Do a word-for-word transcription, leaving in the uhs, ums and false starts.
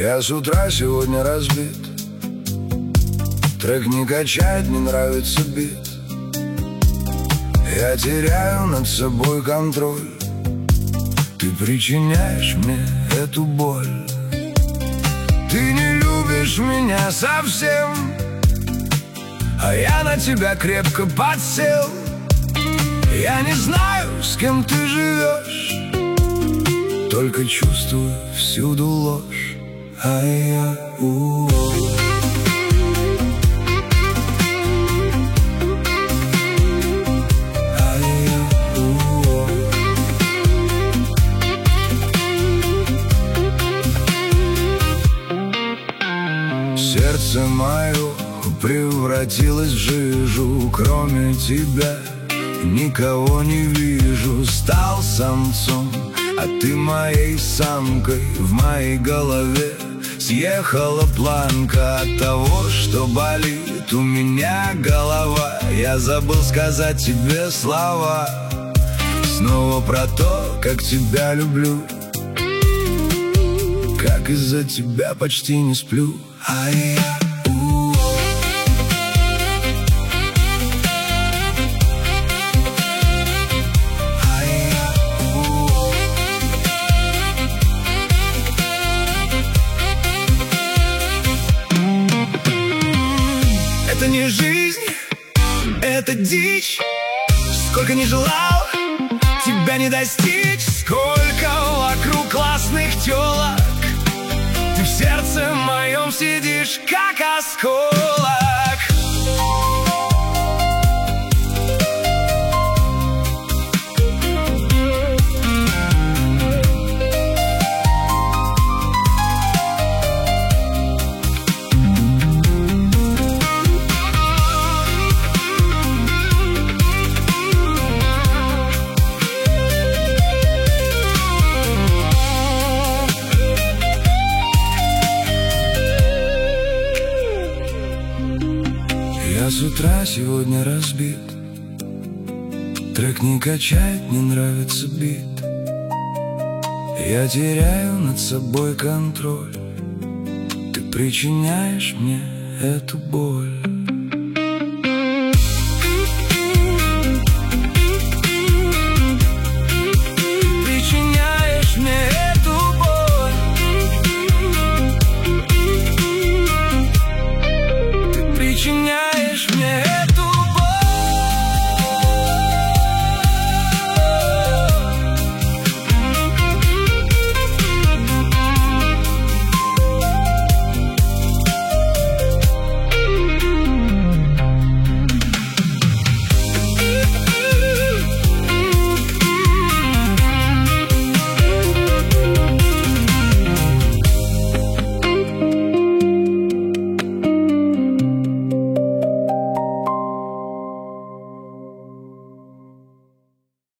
Я с утра сегодня разбит. Трек не качает, не нравится бит. Я теряю над собой контроль. Ты причиняешь мне эту боль. Ты не любишь меня совсем, а я на тебя крепко подсел. Я не знаю, с кем ты живешь, только чувствую всюду ложь. А я у Сердце мое превратилось в жижу. Кроме тебя никого не вижу. Стал самцом, а ты моей самкой. В моей голове съехала планка от того, что болит у меня голова. Я забыл сказать тебе слова, снова про то, как тебя люблю, как из-за тебя почти не сплю. А я это не жизнь, это дичь. Сколько не желал тебя не достичь, сколько вокруг классных тёлок, ты в сердце моем сидишь, как осколок. Я с утра сегодня разбит. Трек не качает, не нравится бит. Я теряю над собой контроль. Ты причиняешь мне эту боль.